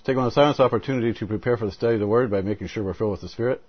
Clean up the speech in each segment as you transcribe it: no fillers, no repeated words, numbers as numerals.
take on a silence opportunity to prepare for the study of the Word by making sure we're filled with the Spirit.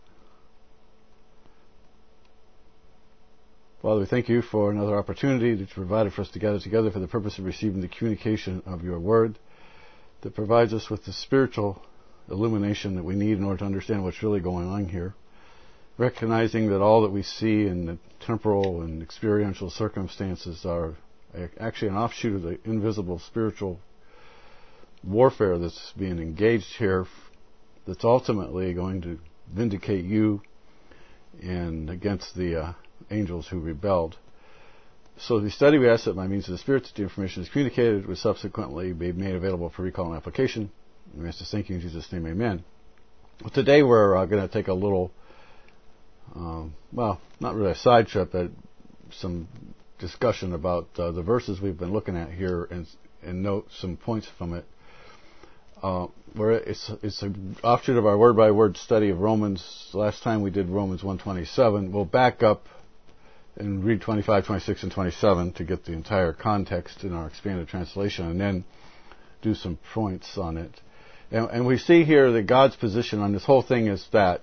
Father, we thank you for another opportunity that you provided for us to gather together for the purpose of receiving the communication of your Word that provides us with the spiritual illumination that we need in order to understand what's really going on here. Recognizing that all that we see in the temporal and experiential circumstances are actually an offshoot of the invisible spiritual warfare that's being engaged here, that's ultimately going to vindicate you and against the angels who rebelled. So the study, we ask that by means of the Spirit that the information is communicated will subsequently be made available for recall and application. We ask this, thank you in Jesus' name, amen. Well, today we're going to take a little, not really a side trip, but some discussion about the verses we've been looking at here and note some points from it. Where it's an offshoot of our word-by-word study of Romans. Last time we did Romans 1:27. We'll back up and read 25, 26, and 27 to get the entire context in our expanded translation, and then do some points on it. And we see here that God's position on this whole thing is that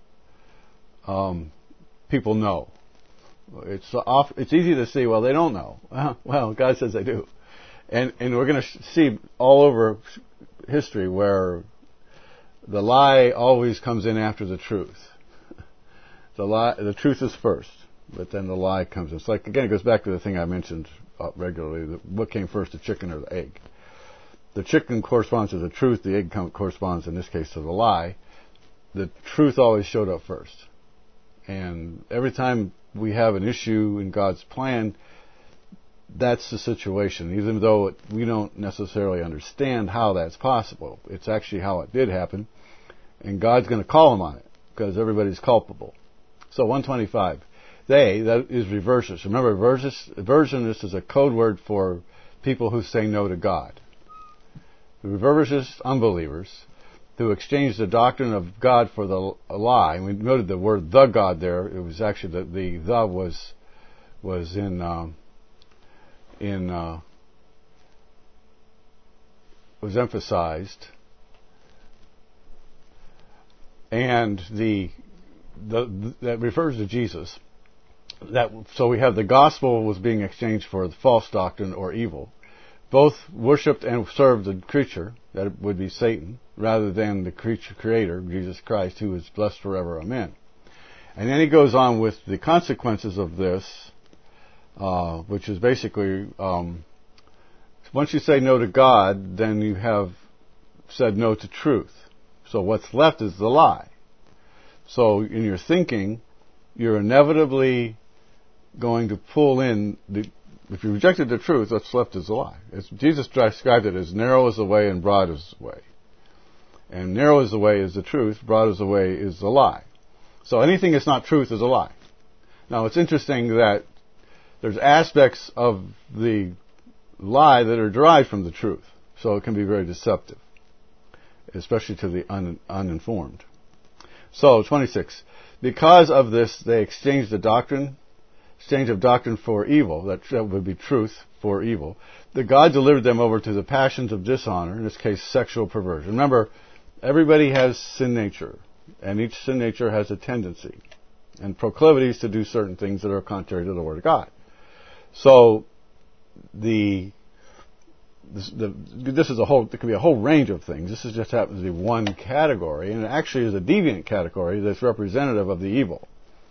people know. It's easy to see, well, they don't know. Well, God says they do. And we're going to see all over history where the lie always comes in after the truth. The truth is first, but then the lie comes in. It's like, again, it goes back to the thing I mentioned regularly, what came first, the chicken or the egg? The chicken corresponds to the truth, the egg corresponds, in this case, to the lie. The truth always showed up first. And every time we have an issue in God's plan, that's the situation. Even though we don't necessarily understand how that's possible, it's actually how it did happen, and God's going to call him on it because everybody's culpable. So 125, that is reversus. Remember, reversionists is a code word for people who say no to God. The reversist unbelievers who exchange the doctrine of God for the lie. And we noted the word "the God" there. It was actually the was was emphasized, and that refers to Jesus. So we have the gospel was being exchanged for the false doctrine or evil. Both worshipped and served the creature, that would be Satan, rather than the creator, Jesus Christ, who is blessed forever. Amen. And then he goes on with the consequences of this, which is basically, once you say no to God, then you have said no to truth. So what's left is the lie. So in your thinking, you're inevitably going to pull in if you rejected the truth, what's left is the lie. Jesus described it as narrow is the way and broad is the way. And narrow is the way is the truth, broad is the way is the lie. So anything that's not truth is a lie. Now it's interesting that there's aspects of the lie that are derived from the truth. So it can be very deceptive, especially to the uninformed. So 26. Because of this, they exchanged the exchange of doctrine for evil, that would be truth for evil, that God delivered them over to the passions of dishonor, in this case sexual perversion. Remember, everybody has sin nature, and each sin nature has a tendency and proclivities to do certain things that are contrary to the Word of God. So this is it could be a whole range of things. This just happens to be one category, and it actually is a deviant category that's representative of the evil.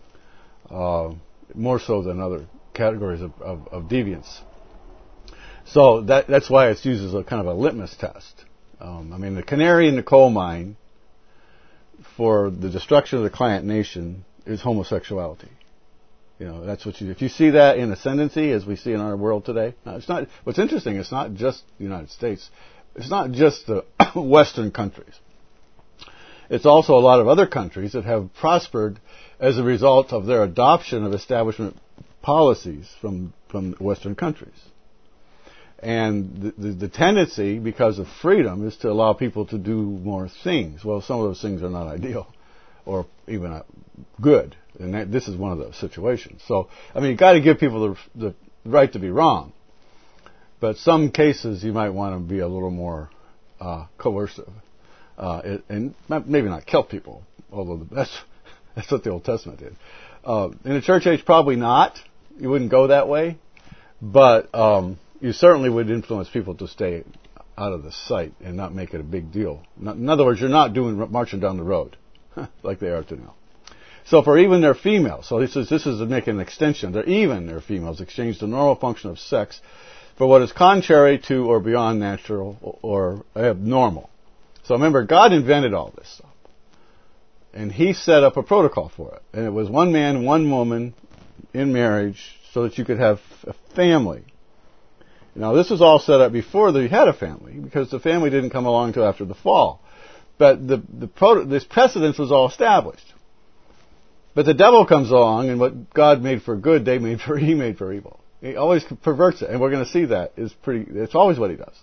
More so than other categories of deviance. So that's why it's used as a kind of a litmus test. The canary in the coal mine for the destruction of the client nation is homosexuality. That's what if you see that in ascendancy, as we see in our world today. Now, it's not. What's interesting, it's not just the United States. It's not just the Western countries. It's also a lot of other countries that have prospered as a result of their adoption of establishment policies from Western countries. And the tendency, because of freedom, is to allow people to do more things. Well, some of those things are not ideal or even good. And this is one of those situations. So, you've got to give people the right to be wrong. But some cases you might want to be a little more coercive. and maybe not kill people, although that's what the Old Testament did. In the church age, probably not. You wouldn't go that way, but you certainly would influence people to stay out of the sight and not make it a big deal. In other words, you're not marching down the road like they are to now. So for even their females, so this is making an extension. Their females exchange the normal function of sex for what is contrary to or beyond natural or abnormal. So remember, God invented all this stuff. And He set up a protocol for it. And it was one man, one woman in marriage so that you could have a family. Now, this was all set up before they had a family, because the family didn't come along until after the fall. But this precedence was all established. But the devil comes along, and what God made for good, He made for evil. He always perverts it, and we're going to see that. It's always what he does.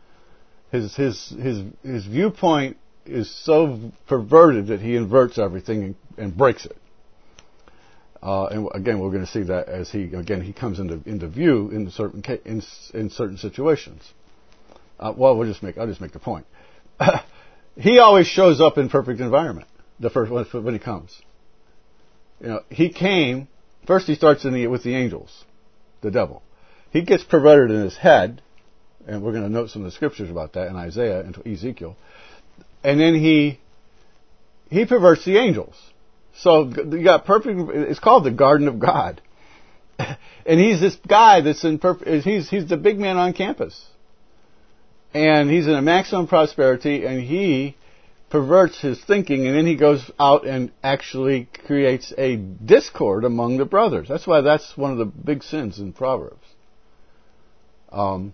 His viewpoint is so perverted that he inverts everything and breaks it. And again, we're going to see that as he comes into view in certain situations. I'll just make the point. He always shows up in perfect environment. The first when he comes, he came first. He starts with the angels, the devil. He gets perverted in his head, and we're going to note some of the scriptures about that in Isaiah and Ezekiel. And then he perverts the angels. So you got perfect. It's called the Garden of God, and he's this guy that's he's the big man on campus, and he's in a maximum prosperity, and he perverts his thinking, and then he goes out and actually creates a discord among the brothers. That's why that's one of the big sins in Proverbs. In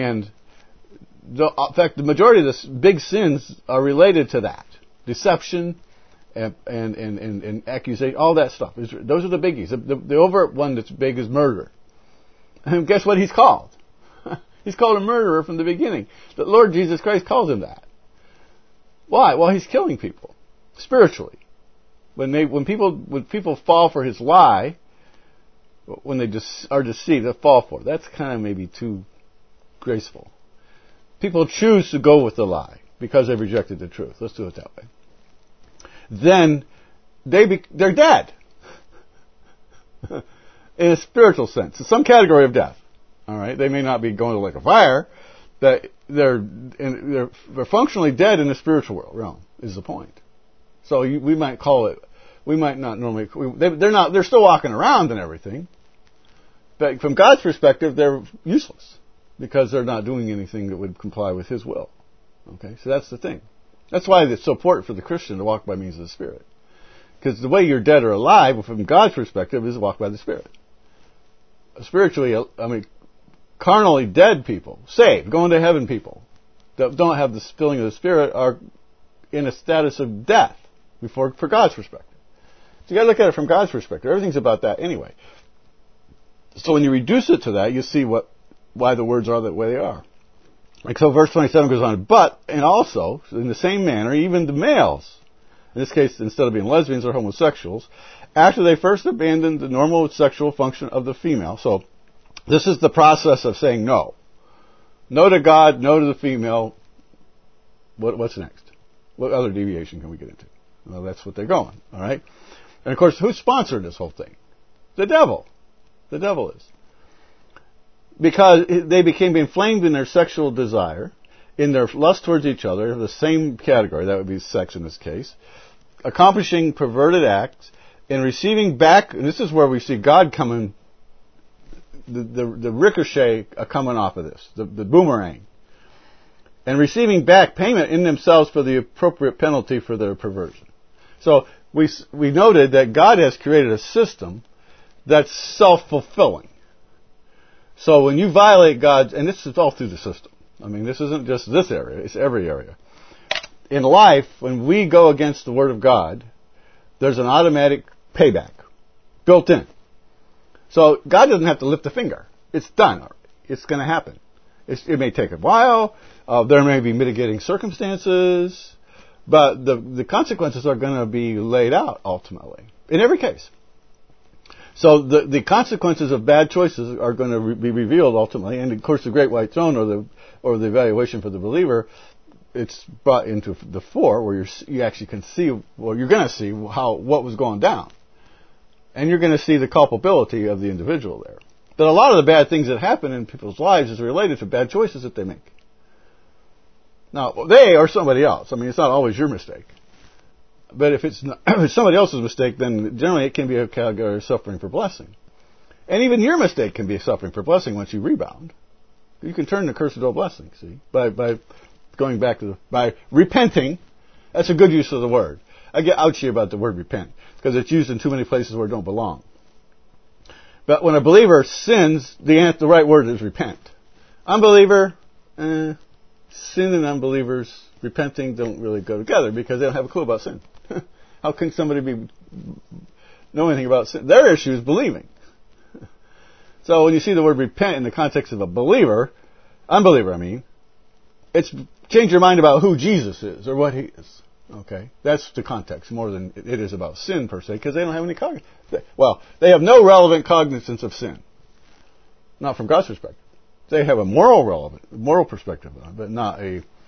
fact, the majority of the big sins are related to that: deception and accusation, all that stuff. Those are the biggies. The overt one that's big is murder. And guess what he's called? He's called a murderer from the beginning. The Lord Jesus Christ calls him that. Why? Well, he's killing people spiritually. When people fall for his lie, when they are deceived, they fall for it. That's kind of maybe too graceful. People choose to go with the lie because they've rejected the truth. Let's do it that way. Then they're dead in a spiritual sense. It's some category of death. All right, they may not be going to like a fire, but they're functionally dead in the spiritual realm. Is the point? So we might call it. We might not normally. They're not. They're still walking around and everything, but from God's perspective, they're useless because they're not doing anything that would comply with His will. Okay, so that's the thing. That's why it's so important for the Christian to walk by means of the Spirit. Because the way you're dead or alive, from God's perspective, is to walk by the Spirit. Spiritually, carnally dead people, saved, going to heaven people, that don't have the filling of the Spirit are in a status of death for God's perspective. So you got to look at it from God's perspective. Everything's about that anyway. So when you reduce it to that, you see why the words are the way they are. Like so, verse 27 goes on, and also, in the same manner, even the males, in this case, instead of being lesbians or homosexuals, after they first abandoned the normal sexual function of the female. So, this is the process of saying no. No to God, no to the female. What's next? What other deviation can we get into? Well, that's what they're going, all right? And of course, who sponsored this whole thing? The devil. The devil is. Because they became inflamed in their sexual desire, in their lust towards each other, the same category, that would be sex in this case, accomplishing perverted acts, and receiving back, and this is where we see God coming, the ricochet coming off of this, the boomerang, and receiving back payment in themselves for the appropriate penalty for their perversion. So we noted that God has created a system that's self-fulfilling. So when you violate God's, and this is all through the system. I mean, this isn't just this area, it's every area. In life, when we go against the Word of God, there's an automatic payback built in. So God doesn't have to lift a finger. It's done. It's going to happen. It may take a while. There may be mitigating circumstances. But the consequences are going to be laid out ultimately. In every case. So the consequences of bad choices are going to be revealed ultimately, and of course the Great White Throne or the evaluation for the believer it's brought into the fore where you actually can see, well, you're going to see what was going down. And you're going to see the culpability of the individual there. But a lot of the bad things that happen in people's lives is related to bad choices that they make. Now, they or somebody else. I mean, it's not always your mistake. But if it's somebody else's mistake, then generally it can be a category of suffering for blessing. And even your mistake can be a suffering for blessing once you rebound. You can turn the curse into a blessing, see, by going back to by repenting. That's a good use of the word. I get ouchy about the word repent because it's used in too many places where it don't belong. But when a believer sins, the right word is repent. Unbeliever, sin and unbelievers repenting don't really go together because they don't have a clue about sin. How can somebody know anything about sin? Their issue is believing. So when you see the word repent in the context of a unbeliever, it's change your mind about who Jesus is or what he is. Okay, that's the context more than it is about sin per se, because they don't have any they have no relevant cognizance of sin, not from God's perspective. They have a moral perspective on it, but not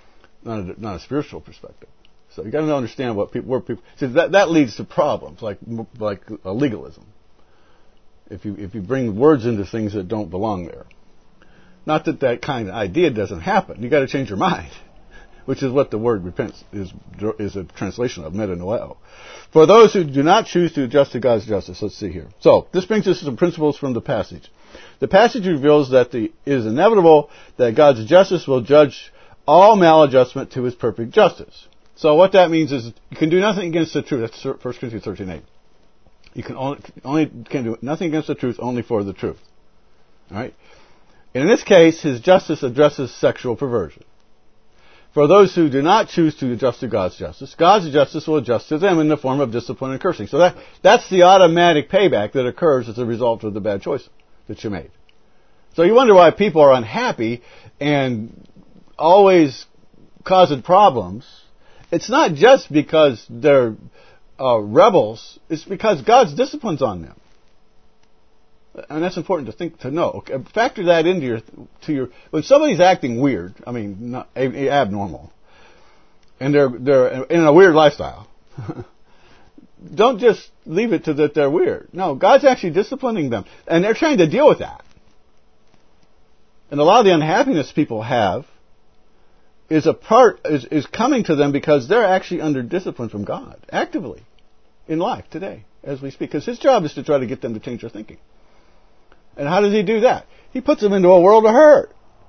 a spiritual perspective. So you got to understand where people. See, that leads to problems like legalism. If you bring words into things that don't belong there, not that kind of idea doesn't happen. You got to change your mind. Which is what the word repent is a translation of metanoeo. For those who do not choose to adjust to God's justice, let's see here. So, this brings us to some principles from the passage. The passage reveals that it is inevitable that God's justice will judge all maladjustment to his perfect justice. So what that means is you can do nothing against the truth. That's 1 Corinthians 13:8. You can do nothing against the truth, only for the truth. All right? And in this case, his justice addresses sexual perversion. For those who do not choose to adjust to God's justice will adjust to them in the form of discipline and cursing. So that's the automatic payback that occurs as a result of the bad choice that you made. So you wonder why people are unhappy and always causing problems. It's not just because they're rebels. It's because God's discipline's on them. And that's important to know. Okay, factor that into when somebody's acting weird, not abnormal, and they're in a weird lifestyle. Don't just leave it to that they're weird. No, God's actually disciplining them, and they're trying to deal with that. And a lot of the unhappiness people have is coming to them because they're actually under discipline from God actively in life today as we speak. Because His job is to try to get them to change their thinking. And how does He do that? He puts them into a world of hurt.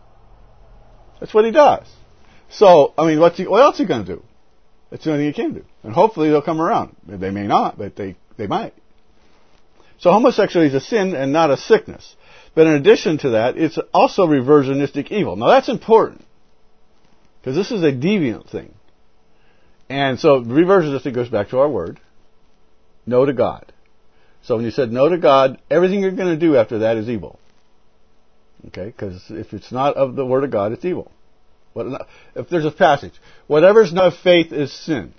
That's what He does. So, what else is He going to do? That's the only thing He can do. And hopefully they'll come around. They may not, but they might. So homosexuality is a sin and not a sickness. But in addition to that, it's also reversionistic evil. Now that's important. Because this is a deviant thing. And so reversionistic goes back to our word. No to God. So when you said no to God, everything you're going to do after that is evil. Okay? Because if it's not of the Word of God, it's evil. If there's a passage, whatever's not of faith is sin.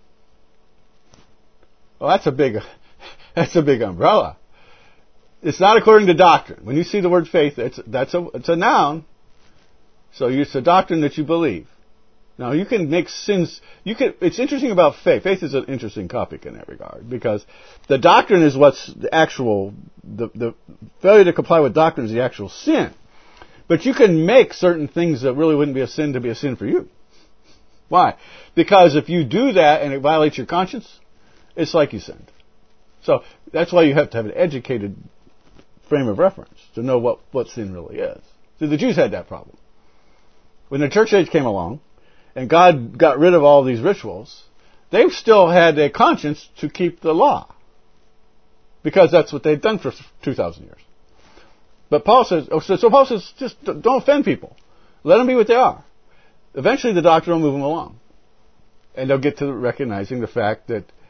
Well, that's a big umbrella. It's not according to doctrine. When you see the word faith, it's a noun. So it's a doctrine that you believe. Now you can make sins. It's interesting about faith. Faith is an interesting topic in that regard because the doctrine is what's the actual. The failure to comply with doctrine is the actual sin. But you can make certain things that really wouldn't be a sin to be a sin for you. Why? Because if you do that and it violates your conscience, it's like you sinned. So that's why you have to have an educated frame of reference to know what sin really is. So the Jews had that problem. When the church age came along, and God got rid of all these rituals, they still had a conscience to keep the law. Because that's what they'd done for 2,000 years. But Paul says, just don't offend people. Let them be what they are. Eventually the doctrine will move them along. And they'll get to recognizing the fact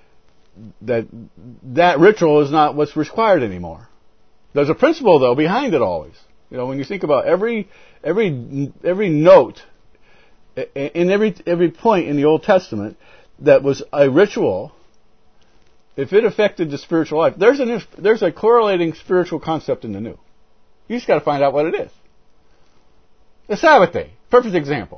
that ritual is not what's required anymore. There's a principle, though, behind it always. When you think about every note, in every point in the Old Testament that was a ritual, if it affected the spiritual life, there's a correlating spiritual concept in the New. You just got to find out what it is. The Sabbath day, perfect example.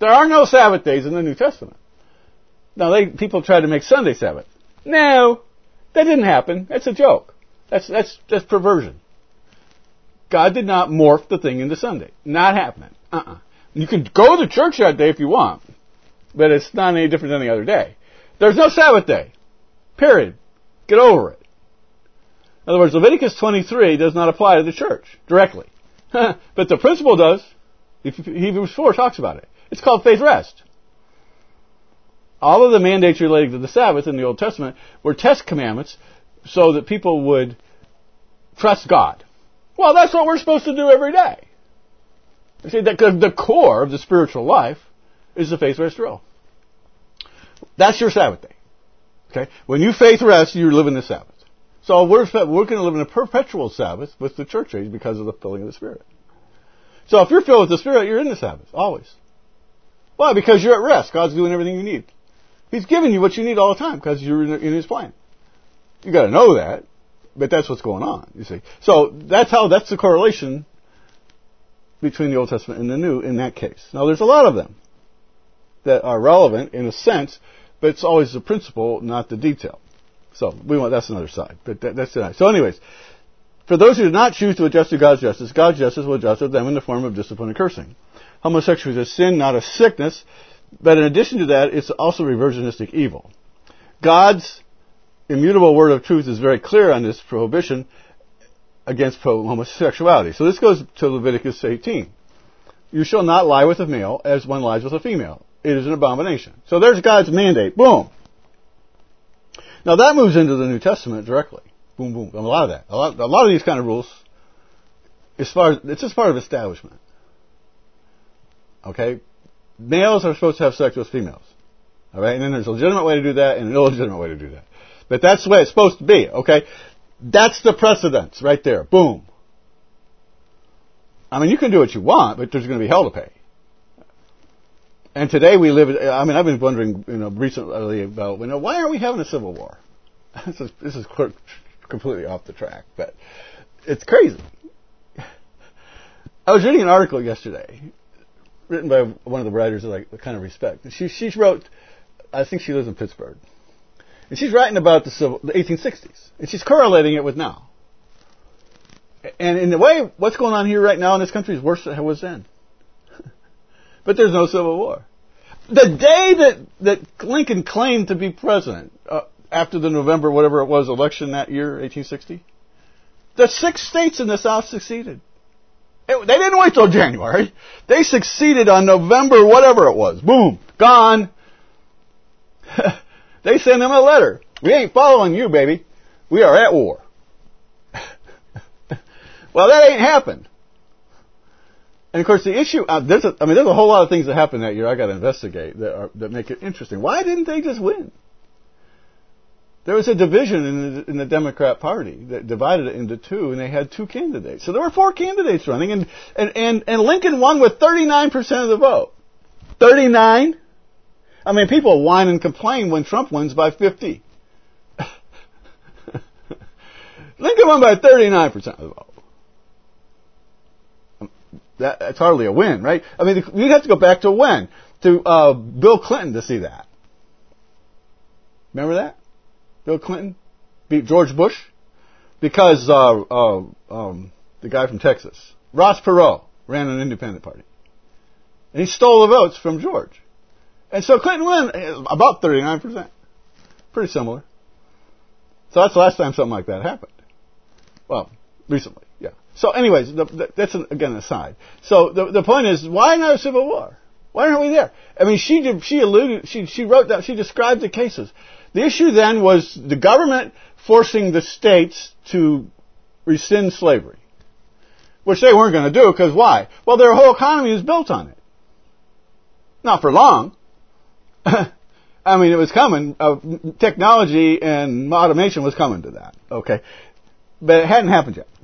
There are no Sabbath days in the New Testament. Now, people try to make Sunday Sabbath. No, that didn't happen. That's a joke. That's perversion. God did not morph the thing into Sunday. Not happening. You can go to church that day if you want, but it's not any different than any other day. There's no Sabbath day. Period. Get over it. In other words, Leviticus 23 does not apply to the church directly. But the principle does. Hebrews 4 talks about it. It's called faith rest. All of the mandates relating to the Sabbath in the Old Testament were test commandments so that people would trust God. Well, that's what we're supposed to do every day. You see, the core of the spiritual life is the faith rest drill. That's your Sabbath day. Okay? When you faith rest, you're living the Sabbath. So we're going to live in a perpetual Sabbath with the church age because of the filling of the Spirit. So if you're filled with the Spirit, you're in the Sabbath, always. Why? Because you're at rest. God's doing everything you need. He's giving you what you need all the time because you're in His plan. You got to know that, but that's what's going on, you see. So that's the correlation between the Old Testament and the New in that case. Now there's a lot of them that are relevant in a sense, but it's always the principle, not the detail. So that's another side. But that's it. So anyways, for those who do not choose to adjust to God's justice will adjust to them in the form of discipline and cursing. Homosexuality is a sin, not a sickness, but in addition to that, it's also reversionistic evil. God's immutable word of truth is very clear on this prohibition against homosexuality. So this goes to Leviticus 18. You shall not lie with a male as one lies with a female. It is an abomination. So there's God's mandate. Boom. Now that moves into the New Testament directly. Boom, boom. A lot of that. A lot of these kind of rules, it's just part of establishment. Okay? Males are supposed to have sex with females. Alright? And then there's a legitimate way to do that and an illegitimate way to do that. But that's the way it's supposed to be. Okay? That's the precedence right there. Boom. I mean, you can do what you want, but there's going to be hell to pay. And today we live, I've been wondering, recently about, why aren't we having a civil war? This is completely off the track, but it's crazy. I was reading an article yesterday, written by one of the writers that I kind of respect. And she wrote, I think she lives in Pittsburgh. And she's writing about the 1860s. And she's correlating it with now. And in a way, what's going on here right now in this country is worse than it was then. But there's no Civil War. The day that Lincoln claimed to be president, after the November, whatever it was, election that year, 1860, the 6 states in the South succeeded. They didn't wait till January. They succeeded on November, whatever it was. Boom. Gone. They sent him a letter. We ain't following you, baby. We are at war. Well, that ain't happened. And of course, the issue there's a whole lot of things that happened that year I got to investigate that make it interesting. Why didn't they just win? There was a division in the Democrat Party that divided it into two, and they had 2 candidates. So there were 4 candidates running, and Lincoln won with 39% of the vote. 39. I mean, people whine and complain when Trump wins by 50. Lincoln won by 39% of the vote. That's hardly a win, right? I mean, you have to go back to when? To Bill Clinton to see that. Remember that? Bill Clinton beat George Bush because the guy from Texas, Ross Perot, ran an independent party. And he stole the votes from George. And so Clinton won about 39%. Pretty similar. So that's the last time something like that happened. Well, recently, yeah. So anyways, that's again an aside. So the point is, why not a civil war? Why aren't we there? I mean, she wrote that, she described the cases. The issue then was the government forcing the states to rescind slavery. Which they weren't going to do, because why? Well, their whole economy is built on it. Not for long. I mean, it was coming. Technology and automation was coming to that. Okay. But it hadn't happened yet.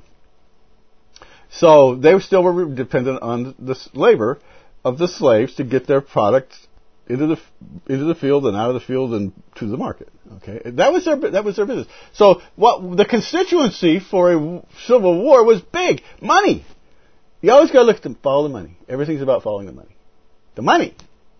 So they still were dependent on the labor of the slaves to get their product into the field and out of the field and to the market. Okay, that was their business. So what the constituency for a civil war was big money. You always got to look to follow the money. Everything's about following the money. The money.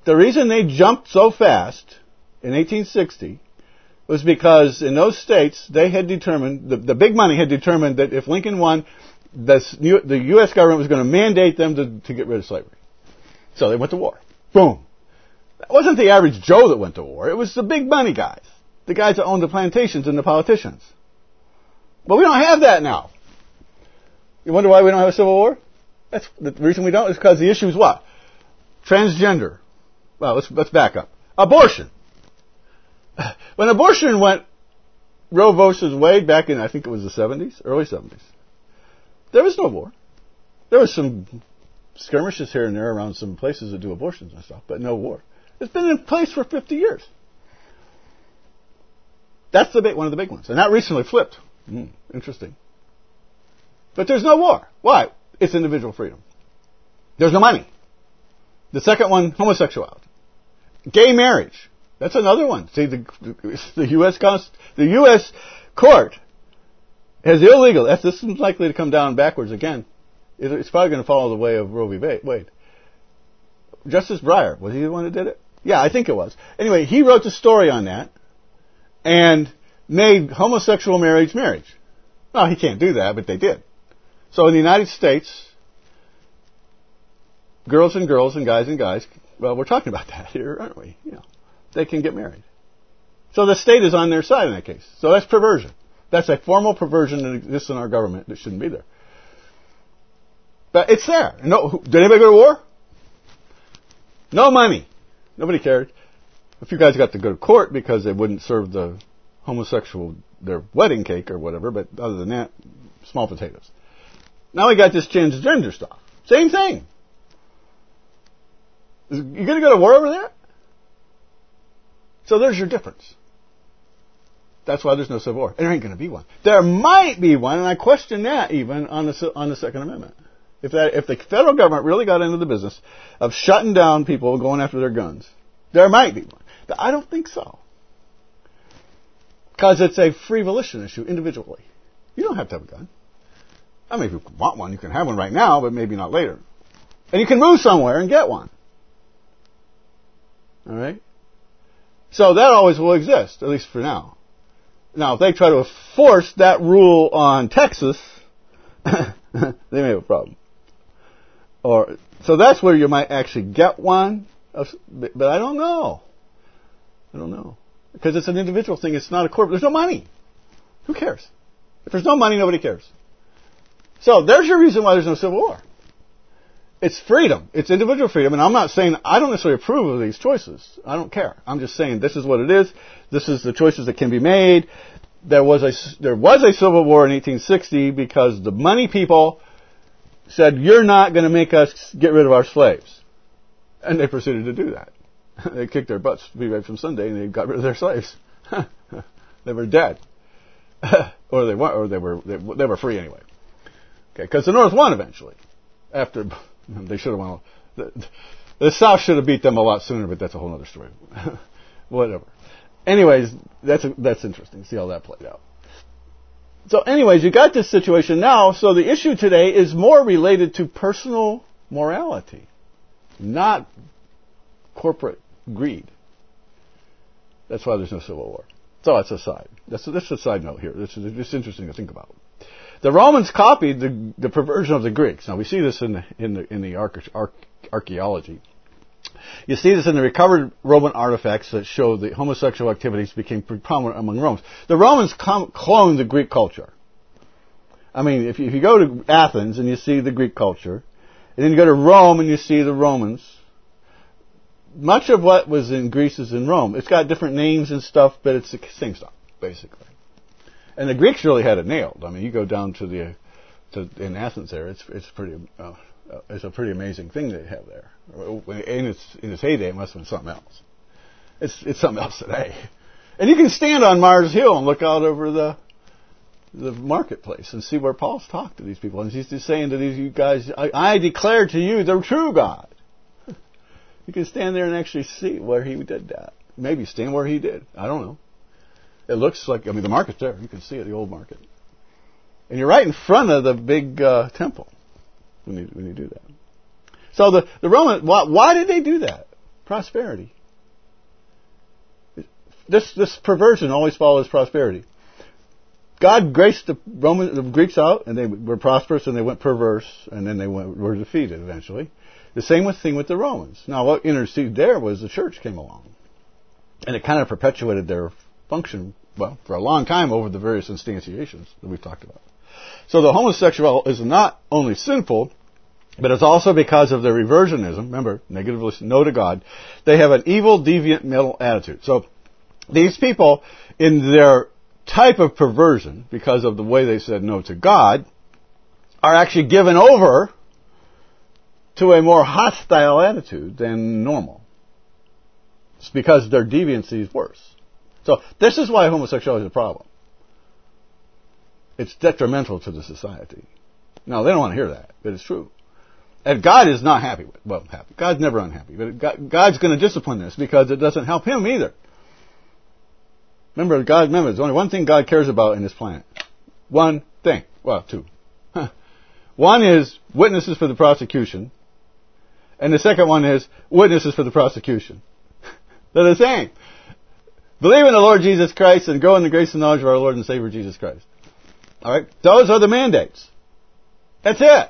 The reason they jumped so fast in 1860 was because in those states they had determined, the big money had determined that if Lincoln won, the U.S. government was going to mandate them to get rid of slavery. So they went to war. Boom. That wasn't the average Joe that went to war. It was the big money guys. The guys that owned the plantations and the politicians. But we don't have that now. You wonder why we don't have a civil war? That's the reason we don't is because the issue is what? Transgender. Well, let's back up. Abortion. When abortion went Roe versus Wade back in, I think it was the 70s, early 70s, there was no war. There was some skirmishes here and there around some places that do abortions and stuff, but no war. It's been in place for 50 years. That's one of the big ones. And that recently flipped. Interesting. But there's no war. Why? It's individual freedom. There's no money. The second one, homosexuality. Gay marriage. That's another one. See, the U.S. court has illegal. This is likely to come down backwards again. It's probably going to follow the way of Roe v. Wade. Justice Breyer, was he the one that did it? Yeah, I think it was. Anyway, he wrote the story on that and made homosexual marriage. Well, he can't do that, but they did. So in the United States, girls and girls and guys, well, we're talking about that here, aren't we? They can get married. So the state is on their side in that case. So that's perversion. That's a formal perversion that exists in our government that shouldn't be there. But it's there. No, did anybody go to war? No money. Nobody cared. A few guys got to go to court because they wouldn't serve the homosexual their wedding cake or whatever, but other than that, small potatoes. Now we got this transgender stuff. Same thing. You going to go to war over that? So there's your difference. That's why there's no civil war. There ain't going to be one. There might be one, and I question that even on the Second Amendment. If the federal government really got into the business of shutting down people going after their guns, there might be one. But I don't think so. Because it's a free volition issue individually. You don't have to have a gun. I mean, if you want one, you can have one right now, but maybe not later. And you can move somewhere and get one. All right? So that always will exist, at least for now. Now, if they try to enforce that rule on Texas, they may have a problem. So that's where you might actually get one, but I don't know. Because it's an individual thing. It's not a corporate. There's no money. Who cares? If there's no money, nobody cares. So there's your reason why there's no civil war. It's freedom. It's individual freedom. And I'm not saying I don't necessarily approve of these choices. I don't care. I'm just saying this is what it is. This is the choices that can be made. There was a civil war in 1860 because the money people said, you're not going to make us get rid of our slaves. And they proceeded to do that. They kicked their butts to be right from Sunday, and they got rid of their slaves. They were dead. Or they were free anyway. Okay, because the North won eventually. After they should have won. The South should have beat them a lot sooner, but that's a whole other story. Whatever. Anyways, that's interesting. See how that played out. So anyways, you got this situation now. So the issue today is more related to personal morality, not corporate greed. That's why there's no civil war. So that's a side. That's a side note here. It's interesting to think about. The Romans copied the perversion of the Greeks. Now we see this in the archaeology. You see this in the recovered Roman artifacts that show the homosexual activities became prominent among Romans. The Romans cloned the Greek culture. I mean, if you go to Athens and you see the Greek culture, and then you go to Rome and you see the Romans, much of what was in Greece is in Rome. It's got different names and stuff, but it's the same stuff, basically. And the Greeks really had it nailed. I mean, you go down in Athens there, it's a pretty amazing thing they have there. In its heyday, it must have been something else. It's something else today. And you can stand on Mars Hill and look out over the marketplace and see where Paul's talked to these people. And he's just saying to these guys, I declare to you the true God. You can stand there and actually see where he did that. Maybe stand where he did. I don't know. It looks like, the market's there. You can see it, the old market. And you're right in front of the big temple when you do that. So the Roman, why did they do that? Prosperity. This perversion always follows prosperity. God graced the Greeks out, and they were prosperous, and they went perverse, and then they were defeated eventually. The same thing with the Romans. Now, what interceded there was the church came along, and it kind of perpetuated their function, well, for a long time over the various instantiations that we've talked about. So the homosexual is not only sinful, but it's also because of their reversionism. Remember, negatively no to God. They have an evil, deviant mental attitude. So these people, in their type of perversion, because of the way they said no to God, are actually given over to a more hostile attitude than normal. It's because their deviancy is worse. So this is why homosexuality is a problem. It's detrimental to the society. Now, they don't want to hear that, but it's true. And God is not happy with it. Well, happy. God's never unhappy. But God's going to discipline this because it doesn't help Him either. Remember, there's only one thing God cares about in this planet. One thing. Well, two. One is witnesses for the prosecution. And the second one is witnesses for the prosecution. They're the same. Believe in the Lord Jesus Christ and grow in the grace and knowledge of our Lord and Savior Jesus Christ. Alright? Those are the mandates. That's it.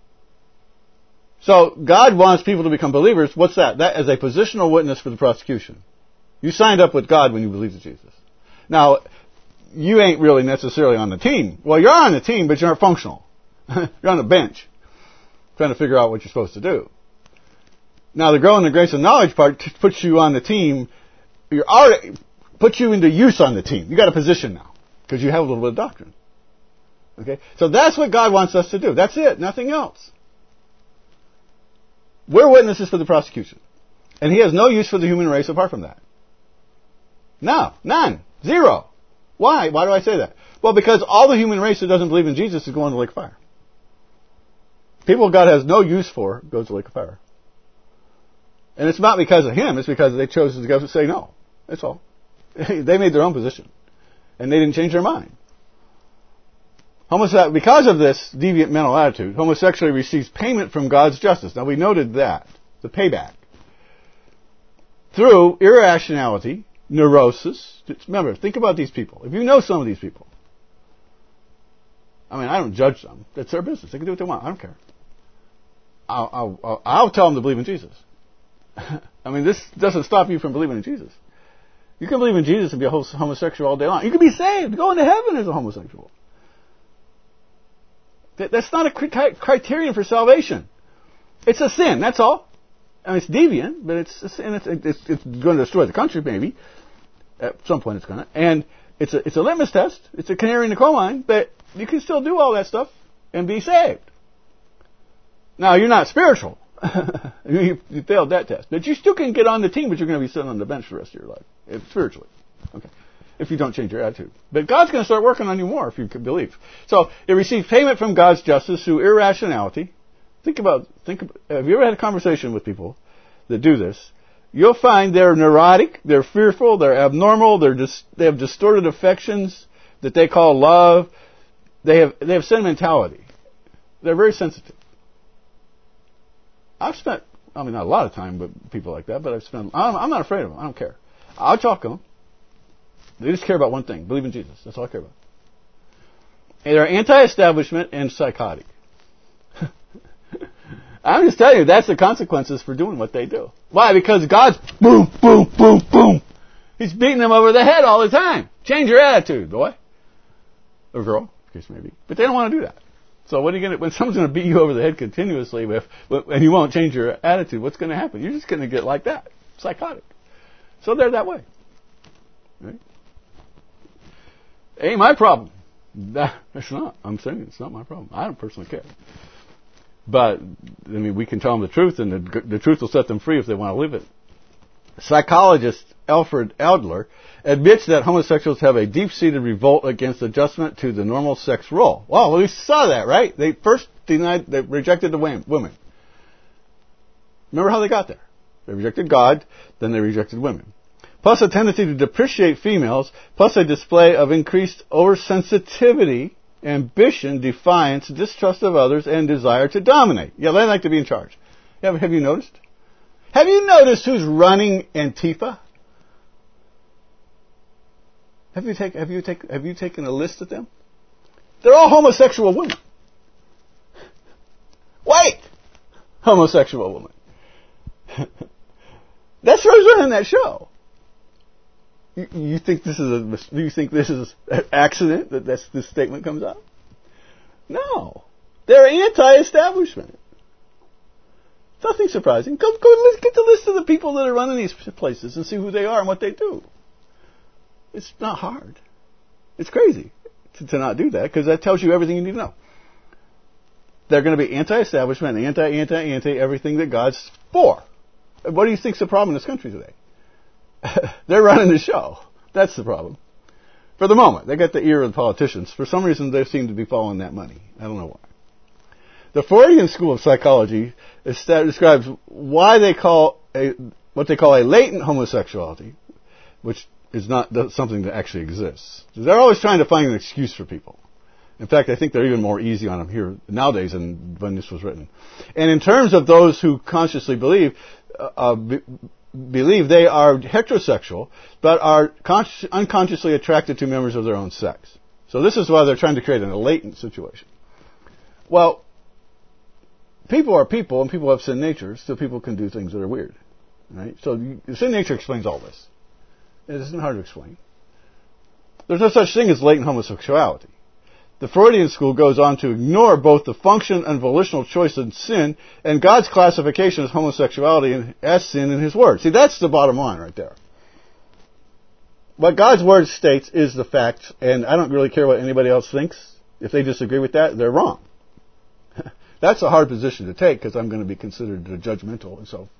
So, God wants people to become believers. What's that? That is a positional witness for the prosecution. You signed up with God when you believed in Jesus. Now, you ain't really necessarily on the team. Well, you're on the team, but you're not functional. You're on the bench, trying to figure out what you're supposed to do. Now, the grow in the grace and knowledge part puts you on the team. You're already puts you into use on the team. You got a position now because you have a little bit of doctrine. Okay, so that's what God wants us to do. That's it, nothing else. We're witnesses for the prosecution, and He has no use for the human race apart from that. No, none, zero. Why? Why do I say that? Well, because all the human race that doesn't believe in Jesus is going to the lake of fire. People God has no use for goes to the lake of fire. And it's not because of Him, it's because they chose to go to say no. That's all. They made their own position. And they didn't change their mind. Because of this deviant mental attitude, homosexuality receives payment from God's justice. Now we noted that, the payback. Through irrationality, neurosis. Remember, think about these people. If you know some of these people. I mean, I don't judge them. That's their business. They can do what they want. I don't care. I'll tell them to believe in Jesus. I mean, this doesn't stop you from believing in Jesus. You can believe in Jesus and be a homosexual all day long. You can be saved, go into heaven as a homosexual. That's not a criterion for salvation. It's a sin, that's all. I mean, it's deviant, but it's a sin. It's going to destroy the country, maybe. At some point it's going to. And it's a litmus test. It's a canary in the coal mine, but you can still do all that stuff and be saved. Now, you're not spiritual. You failed that test. But you still can get on the team, but you're going to be sitting on the bench the rest of your life, spiritually. Okay. If you don't change your attitude. But God's going to start working on you more if you can believe. So, it receives payment from God's justice through irrationality. Think about, have you ever had a conversation with people that do this? You'll find they're neurotic, they're fearful, they're abnormal, they have distorted affections that they call love. They have sentimentality. They're very sensitive. I've spent, not a lot of time with people like that, but I'm not afraid of them. I don't care. I'll talk to them. They just care about one thing. Believe in Jesus. That's all I care about. And they're anti-establishment and psychotic. I'm just telling you, that's the consequences for doing what they do. Why? Because God's boom, boom, boom, boom. He's beating them over the head all the time. Change your attitude, boy. Or girl, in case maybe. But they don't want to do that. So when someone's going to beat you over the head continuously and you won't change your attitude, what's going to happen? You're just going to get like that. Psychotic. So they're that way. Right? Ain't my problem. It's not. I'm saying it's not my problem. I don't personally care. But, we can tell them the truth, and the truth will set them free if they want to live it. Psychologist Alfred Adler admits that homosexuals have a deep-seated revolt against adjustment to the normal sex role. Well, we saw that, right? They first they rejected the women. Remember how they got there? They rejected God, then they rejected women. Plus a tendency to depreciate females, plus a display of increased oversensitivity, ambition, defiance, distrust of others, and desire to dominate. Yeah, they like to be in charge. Have you noticed? Have you noticed who's running Antifa? Have you taken a list of them? They're all homosexual women. White homosexual women. That's who's running that show. You think this is an accident that this statement comes out? No. They're anti-establishment. Nothing surprising. Go let's get the list of the people that are running these places and see who they are and what they do. It's not hard. It's crazy to not do that, because that tells you everything you need to know. They're going to be anti-establishment, anti everything that God's for. What do you think's the problem in this country today? They're running the show. That's the problem. For the moment, they got the ear of the politicians. For some reason, they seem to be following that money. I don't know why. The Freudian school of psychology describes why they call what they call a latent homosexuality, which is not something that actually exists. They're always trying to find an excuse for people. In fact, I think they're even more easy on them here nowadays than when this was written. And in terms of those who consciously believe they are heterosexual, but are unconsciously attracted to members of their own sex. So this is why they're trying to create a latent situation. Well, people are people, and people have sin natures, so people can do things that are weird. Right? So sin nature explains all this. It isn't hard to explain. There's no such thing as latent homosexuality. The Freudian school goes on to ignore both the function and volitional choice in sin and God's classification as homosexuality as sin in His Word. See, that's the bottom line right there. What God's Word states is the fact, and I don't really care what anybody else thinks. If they disagree with that, they're wrong. That's a hard position to take, because I'm going to be considered judgmental and so,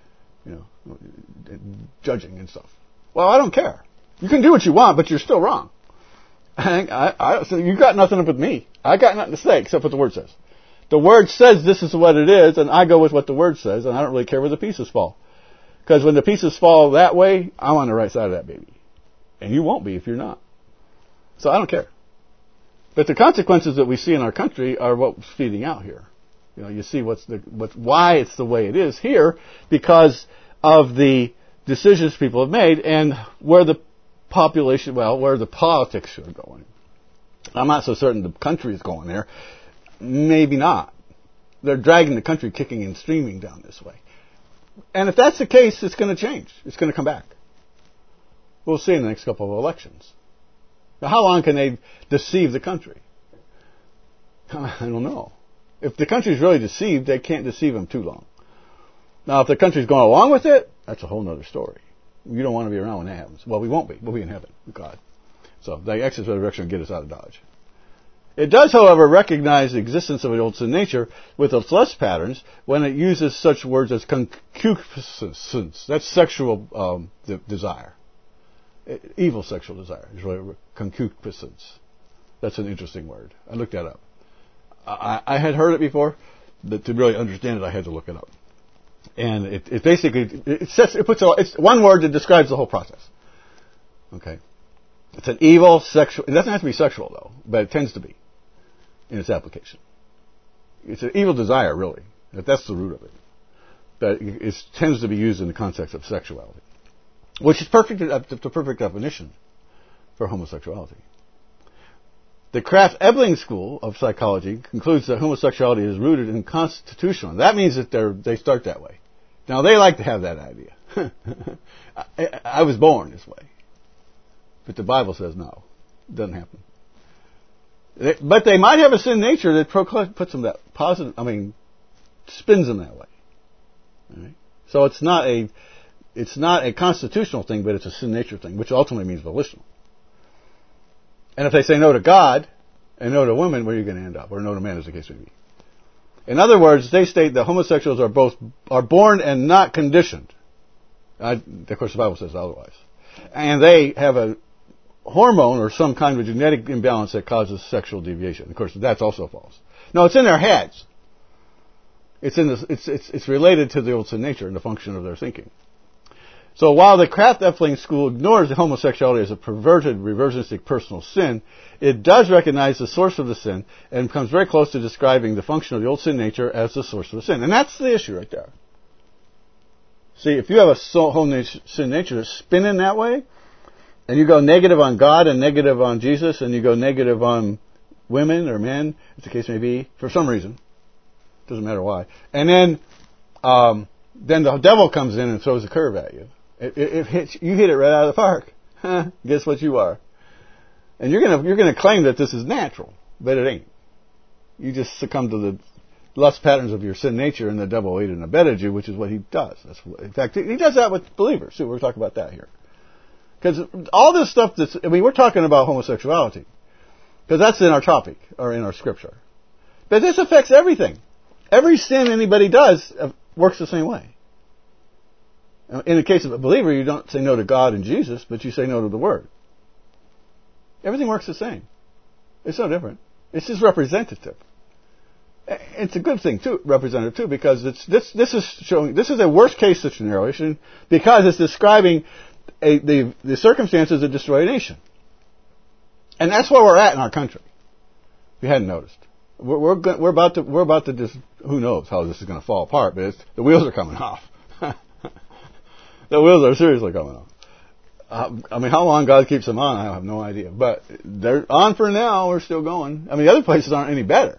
judging and stuff. Well, I don't care. You can do what you want, but you're still wrong. So you got nothing up with me. I got nothing to say except what the Word says. The Word says this is what it is, and I go with what the Word says, and I don't really care where the pieces fall. Because when the pieces fall that way, I'm on the right side of that baby. And you won't be if you're not. So I don't care. But the consequences that we see in our country are what's feeding out here. You see why it's the way it is here, because of the decisions people have made and where the where the politics are going. I'm not so certain the country is going there. Maybe not. They're dragging the country kicking and streaming down this way. And if that's the case, it's going to change. It's going to come back. We'll see in the next couple of elections. Now, how long can they deceive the country? I don't know. If the country's really deceived, they can't deceive them too long. Now, if the country's going along with it, that's a whole other story. You don't want to be around when that happens. Well, we won't be. We'll be in heaven with God. So the exit resurrection will get us out of Dodge. It does, however, recognize the existence of the old sin nature with its lust patterns when it uses such words as concupiscence. That's sexual desire. Evil sexual desire is really concupiscence. That's an interesting word. I looked that up. I had heard it before, but to really understand it, I had to look it up. And it basically, it's one word that describes the whole process. Okay. It's an evil sexual, it doesn't have to be sexual though, but it tends to be in its application. It's an evil desire, really. That's the root of it. But it tends to be used in the context of sexuality, which is the perfect definition for homosexuality. The Kraft-Ebling School of Psychology concludes that homosexuality is rooted in constitutional. That means that they start that way. Now, they like to have that idea. I was born this way. But the Bible says no. It doesn't happen. But they might have a sin nature that puts them that positive, spins them that way. Right? So it's not a constitutional thing, but it's a sin nature thing, which ultimately means volitional. And if they say no to God and no to women, where are you going to end up? Or no to man, as the case may be. In other words, they state that homosexuals are born and not conditioned. Of course, the Bible says otherwise. And they have a hormone or some kind of genetic imbalance that causes sexual deviation. Of course, that's also false. No, it's in their heads. It's related to the old sin nature and the function of their thinking. So while the Kraft-Ebling school ignores homosexuality as a perverted, reversionistic personal sin, it does recognize the source of the sin and comes very close to describing the function of the old sin nature as the source of the sin. And that's the issue right there. See, if you have a sin nature that's spinning that way, and you go negative on God and negative on Jesus, and you go negative on women or men, as the case may be, for some reason, doesn't matter why, and then the devil comes in and throws a curve at you. It hits, you hit it right out of the park. Guess what you are? And you're gonna claim that this is natural, but it ain't. You just succumb to the lust patterns of your sin nature, and the devil aided and abetted you, which is what he does. In fact, he does that with believers. See, we're talking about that here. Because all this stuff we're talking about homosexuality. Because that's in our topic, or in our scripture. But this affects everything. Every sin anybody does works the same way. In the case of a believer, you don't say no to God and Jesus, but you say no to the Word. Everything works the same. It's no different. It's just representative. It's a good thing too, representative too, because this is a worst case situation because it's describing the circumstances that destroy a nation, and that's where we're at in our country. If you hadn't noticed, we're about to just, who knows how this is going to fall apart, but the wheels are coming off. The wheels are seriously coming off. I mean, how long God keeps them on, I have no idea, but they're on for now. We're still going. I mean, the other places aren't any better.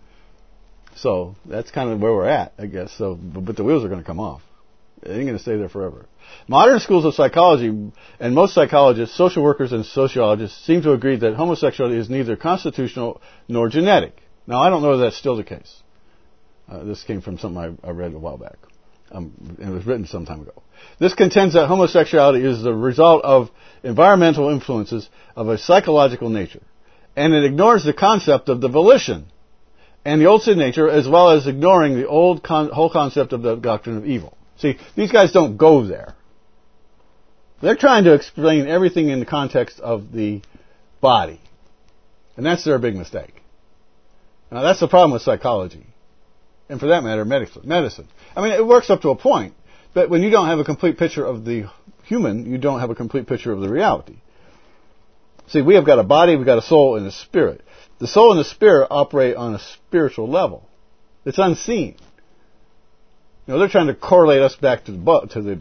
So that's kind of where we're at, I guess. So, but the wheels are going to come off. They ain't going to stay there forever. Modern schools of psychology and most psychologists, social workers, and sociologists seem to agree that homosexuality is neither constitutional nor genetic. Now, I don't know if that's still the case. This came from something I read a while back. It was written some time ago. This contends that homosexuality is the result of environmental influences of a psychological nature, and it ignores the concept of the volition and the old sin nature, as well as ignoring the whole concept of the doctrine of evil. See, these guys don't go there. They're trying to explain everything in the context of the body. And that's their big mistake. Now, that's the problem with psychology. And for that matter, medicine. I mean, it works up to a point. But when you don't have a complete picture of the human, you don't have a complete picture of the reality. See, we have got a body, we've got a soul, and a spirit. The soul and the spirit operate on a spiritual level. It's unseen. You know, they're trying to correlate us back to the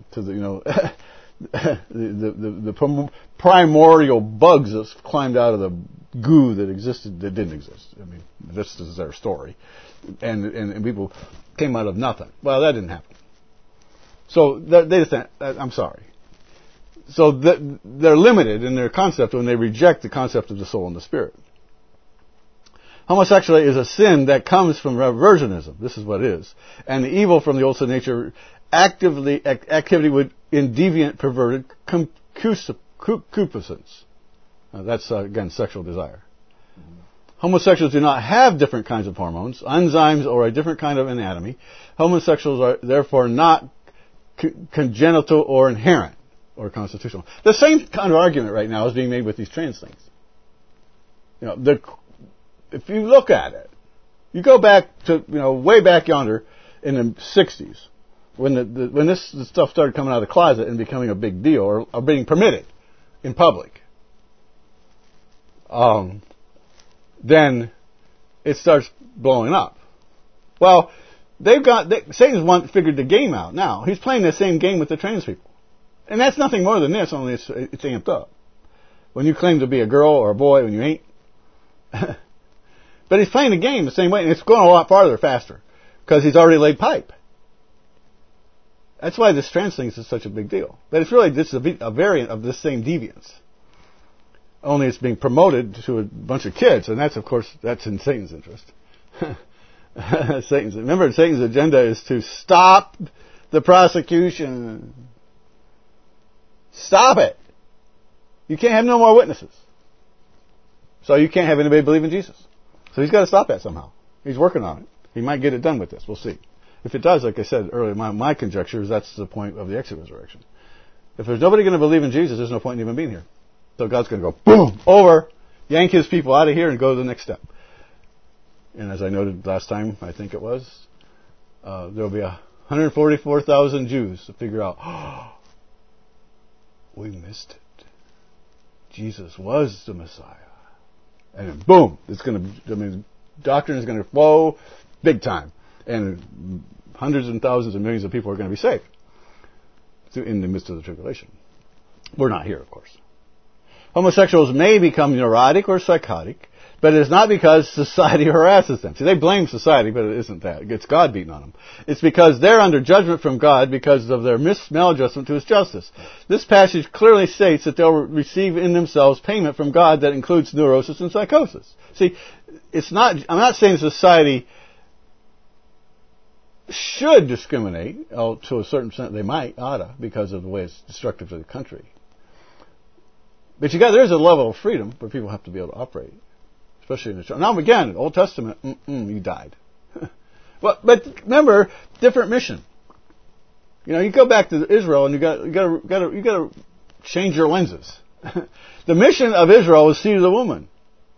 the primordial bugs that climbed out of the goo that didn't exist. I mean, this is their story, and people came out of nothing. Well, that didn't happen. So they just think, I'm sorry. So they're limited in their concept when they reject the concept of the soul and the spirit. Homosexuality is a sin that comes from reversionism. This is what it is. And the evil from the old sin nature activity in deviant, perverted concupiscence. That's, again, sexual desire. Homosexuals do not have different kinds of hormones, enzymes, or a different kind of anatomy. Homosexuals are therefore not congenital or inherent or constitutional. The same kind of argument right now is being made with these trans things. You know, if you look at it, you go back to, way back yonder in the 60s, when this stuff started coming out of the closet and becoming a big deal, or being permitted in public, then it starts blowing up. Well, Satan's figured the game out now. He's playing the same game with the trans people. And that's nothing more than this, only it's amped up. When you claim to be a girl or a boy when you ain't. But he's playing the game the same way, and it's going a lot farther, faster, because he's already laid pipe. That's why this trans thing is such a big deal. But it's really just a variant of this same deviance. Only it's being promoted to a bunch of kids, and that's in Satan's interest. Remember, Satan's agenda is to stop the prosecution. Stop it. You can't have no more witnesses. So you can't have anybody believe in Jesus. So he's got to stop that somehow. He's working on it. He might get it done with this. We'll see. If it does, like I said earlier, my conjecture is that's the point of the exit resurrection. If there's nobody going to believe in Jesus, there's no point in even being here. So God's going to go, boom, over, yank his people out of here and go to the next step. And as I noted last time, I think it was, there'll be 144,000 Jews to figure out, we missed it. Jesus was the Messiah. And then boom, doctrine is going to flow big time. And hundreds and thousands of millions of people are going to be saved. in the midst of the tribulation. We're not here, of course. Homosexuals may become neurotic or psychotic, but it is not because society harasses them. See, they blame society, but it isn't that. It's God beating on them. It's because they're under judgment from God because of their maladjustment to His justice. This passage clearly states that they'll receive in themselves payment from God that includes neurosis and psychosis. See, I'm not saying society should discriminate. To a certain extent, they oughta, because of the way it's destructive to the country. But there's a level of freedom where people have to be able to operate, especially in the church. Now again, Old Testament, you died. But remember, different mission. You go back to Israel and you got to change your lenses. The mission of Israel was seed of the woman.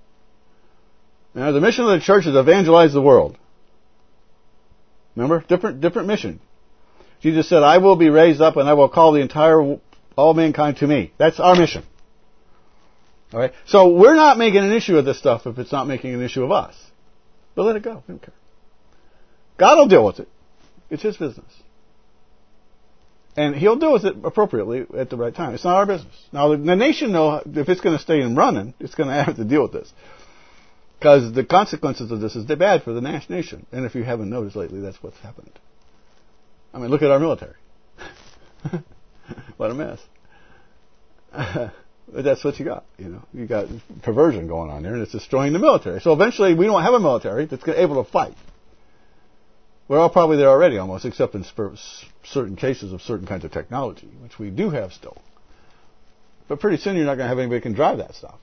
The mission of the church is to evangelize the world. Remember, different mission. Jesus said, "I will be raised up and I will call all mankind to me." That's our mission. All right. So we're not making an issue of this stuff if it's not making an issue of us. But let it go. We don't care. God will deal with it. It's His business. And He'll deal with it appropriately at the right time. It's not our business. Now, the nation, if it's going to stay in running, it's going to have to deal with this. Because the consequences of this is bad for the nation. And if you haven't noticed lately, that's what's happened. I mean, look at our military. What a mess. But that's what you got. You got perversion going on there, and it's destroying the military. So eventually, we don't have a military that's able to fight. We're all probably there already, almost, except in certain cases of certain kinds of technology, which we do have still. But pretty soon, you're not going to have anybody who can drive that stuff.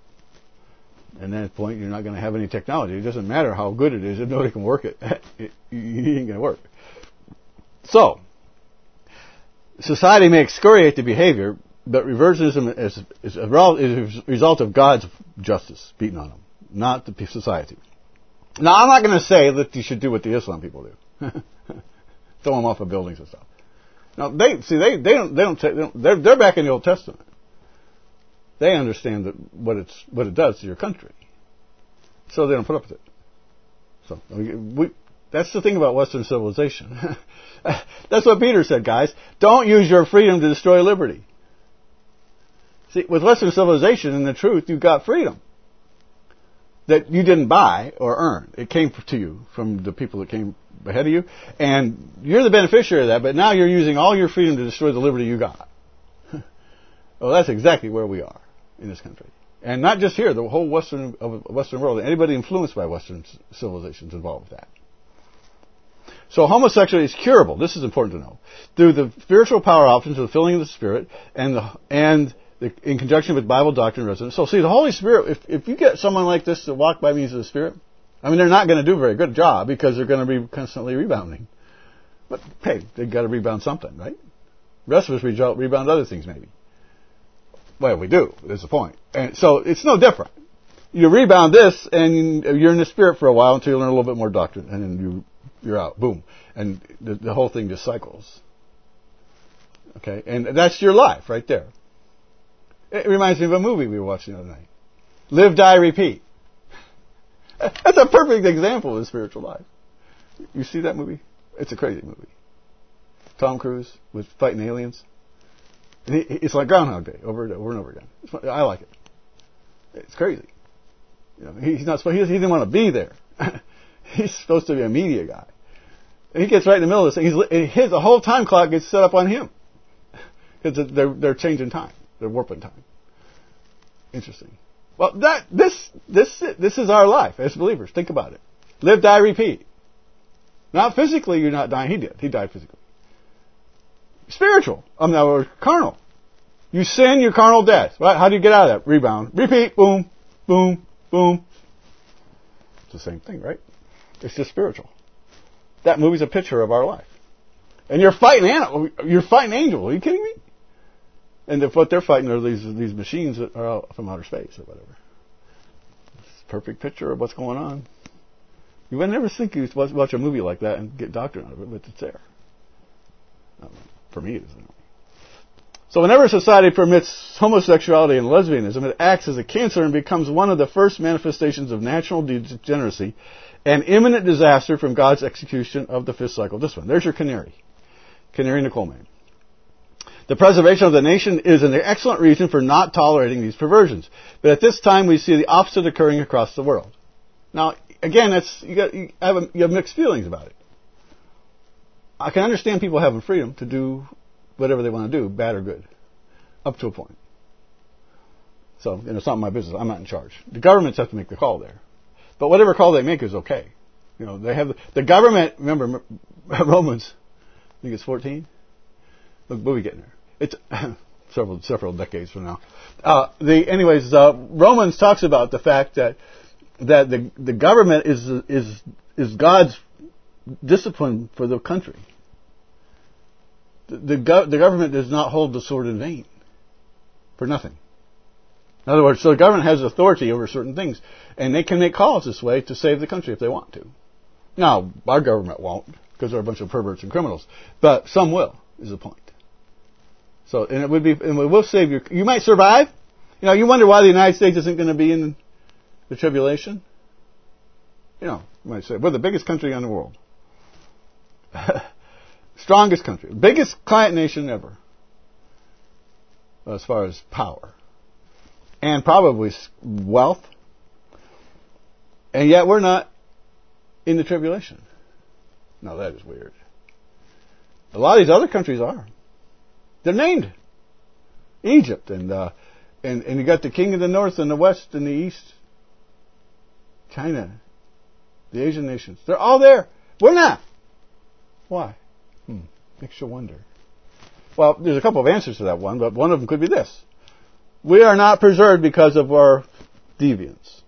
And at that point, you're not going to have any technology. It doesn't matter how good it is. If nobody can work it, it ain't going to work. So, society may excoriate the behavior, but reversionism is a result of God's justice beating on them, not the society. Now, I'm not going to say that you should do what the Islam people do, throw them off of buildings and stuff. Now, they're back in the Old Testament. They understand that what it does to your country, so they don't put up with it. So that's the thing about Western civilization. That's what Peter said, guys. Don't use your freedom to destroy liberty. See, with Western civilization, in the truth, you've got freedom that you didn't buy or earn. It came to you from the people that came ahead of you, and you're the beneficiary of that, but now you're using all your freedom to destroy the liberty you got. Well, that's exactly where we are in this country. And not just here, the whole Western world. Anybody influenced by Western civilization is involved with that. So homosexuality is curable. This is important to know. Through the spiritual power options of the filling of the Spirit in conjunction with Bible doctrine and residence. So see, the Holy Spirit, if you get someone like this to walk by means of the Spirit, I mean, they're not going to do a very good job because they're going to be constantly rebounding. But hey, they've got to rebound something, right? The rest of us rebound other things maybe. Well, we do. That's the point. And so it's no different. You rebound this, and you're in the Spirit for a while until you learn a little bit more doctrine, and then you're out. Boom. And the whole thing just cycles. Okay? And that's your life right there. It reminds me of a movie we were watching the other night. Live, Die, Repeat. That's a perfect example of the spiritual life. You see that movie? It's a crazy movie. Tom Cruise with fighting aliens. It's like Groundhog Day over and over again. I like it. It's crazy. He's not supposed. He didn't want to be there. He's supposed to be a media guy. And he gets right in the middle of this thing. The whole time clock gets set up on him because they're changing time. They're warping time. Interesting. Well, this is our life as believers. Think about it. Live, die, repeat. Not physically, you're not dying. He did. He died physically. Spiritual. Or carnal. You sin, you're carnal death. Right? How do you get out of that? Rebound. Repeat. Boom. Boom. Boom. It's the same thing, right? It's just spiritual. That movie's a picture of our life. And you're fighting angels. Are you kidding me? And what they're fighting are these machines that are out from outer space or whatever. It's a perfect picture of what's going on. You would never think you'd watch a movie like that and get doctrine out of it, but it's there. For me, it isn't. So whenever society permits homosexuality and lesbianism, it acts as a cancer and becomes one of the first manifestations of natural degeneracy and imminent disaster from God's execution of the fifth cycle. This one. There's your canary. Canary in the coal mine. The preservation of the nation is an excellent reason for not tolerating these perversions. But at this time, we see the opposite occurring across the world. Now, again, you have mixed feelings about it. I can understand people having freedom to do whatever they want to do, bad or good, up to a point. So, it's not my business. I'm not in charge. The governments have to make the call there. But whatever call they make is okay. They have the government. Remember Romans. I think it's 14. Look, what are we getting there? It's several decades from now. Romans talks about the fact that the government is God's discipline for the country. The government does not hold the sword in vain for nothing. In other words, so the government has authority over certain things, and they can make calls this way to save the country if they want to. Now, our government won't, because they're a bunch of perverts and criminals, but some will, is the point. So, and it will save you. You might survive. You wonder why the United States isn't going to be in the tribulation. You might say, we're the biggest country in the world. Strongest country. Biggest client nation ever. As far as power. And probably wealth. And yet we're not in the tribulation. Now that is weird. A lot of these other countries are. They're named. Egypt and you got the king of the north and the west and the east. China. The Asian nations. They're all there. We're not. Why? Makes you wonder. Well, there's a couple of answers to that one, but one of them could be this. We are not preserved because of our deviance.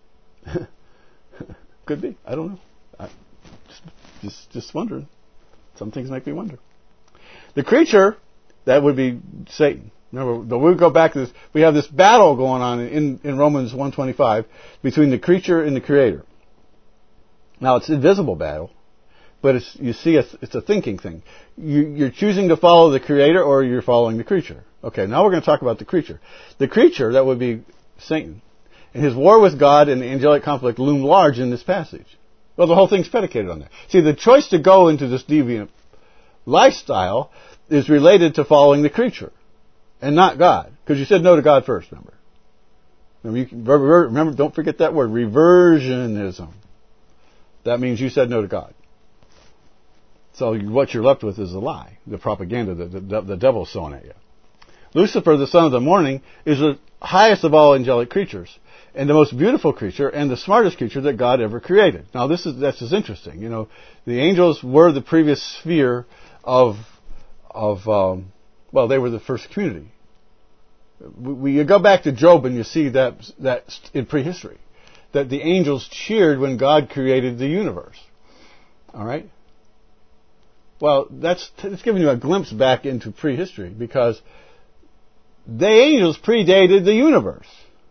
Could be. I don't know. Just wondering. Some things make me wonder. The creature, that would be Satan. Remember, we go back to this. We have this battle going on in Romans 1:25 between the creature and the Creator. Now, it's an invisible battle, but it's a thinking thing. You're choosing to follow the Creator or you're following the creature. Okay, now we're going to talk about the creature. The creature, that would be Satan. And his war with God and the angelic conflict loom large in this passage. Well, the whole thing's predicated on that. See, the choice to go into this deviant lifestyle is related to following the creature and not God. Because you said no to God first, remember. Remember, don't forget that word, reversionism. That means you said no to God. So what you're left with is a lie, the propaganda that the devil's sowing at you. Lucifer, the son of the morning, is the highest of all angelic creatures, and the most beautiful creature, and the smartest creature that God ever created. Now, that's interesting. The angels were the previous sphere of they were the first community. You go back to Job and you see that in prehistory, that the angels cheered when God created the universe. All right. Well, that's giving you a glimpse back into prehistory, because the angels predated the universe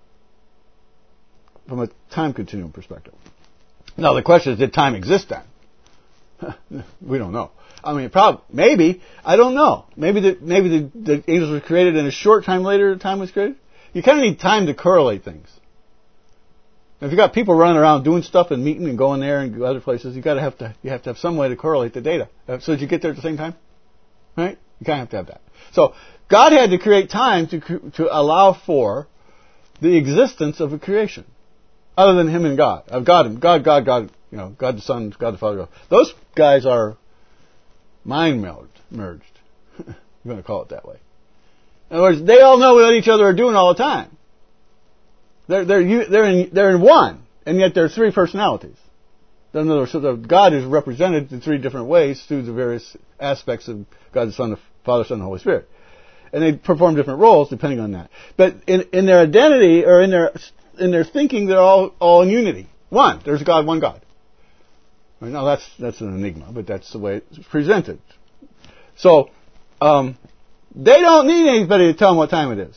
from a time continuum perspective. Now the question is, did time exist then? We don't know. I mean, maybe. I don't know. Maybe the angels were created and a short time later time was created. You kind of need time to correlate things. If you got people running around doing stuff and meeting and going there and go other places, you have to have some way to correlate the data. So that you get there at the same time, right? You kind of have to have that. So God had to create time to allow for the existence of a creation, other than Him and God. God, God the Son, God the Father. Those guys are mind merged. You're going to call it that way. In other words, they all know what each other are doing all the time. They're in one, and yet there are three personalities. In other words, so God is represented in three different ways through the various aspects of God the Son, the Father, Son, and Holy Spirit. And they perform different roles depending on that. But in their identity, or in their thinking, they're all in unity. One. There's God, one God. Right, now that's an enigma, but that's the way it's presented. So, they don't need anybody to tell them what time it is.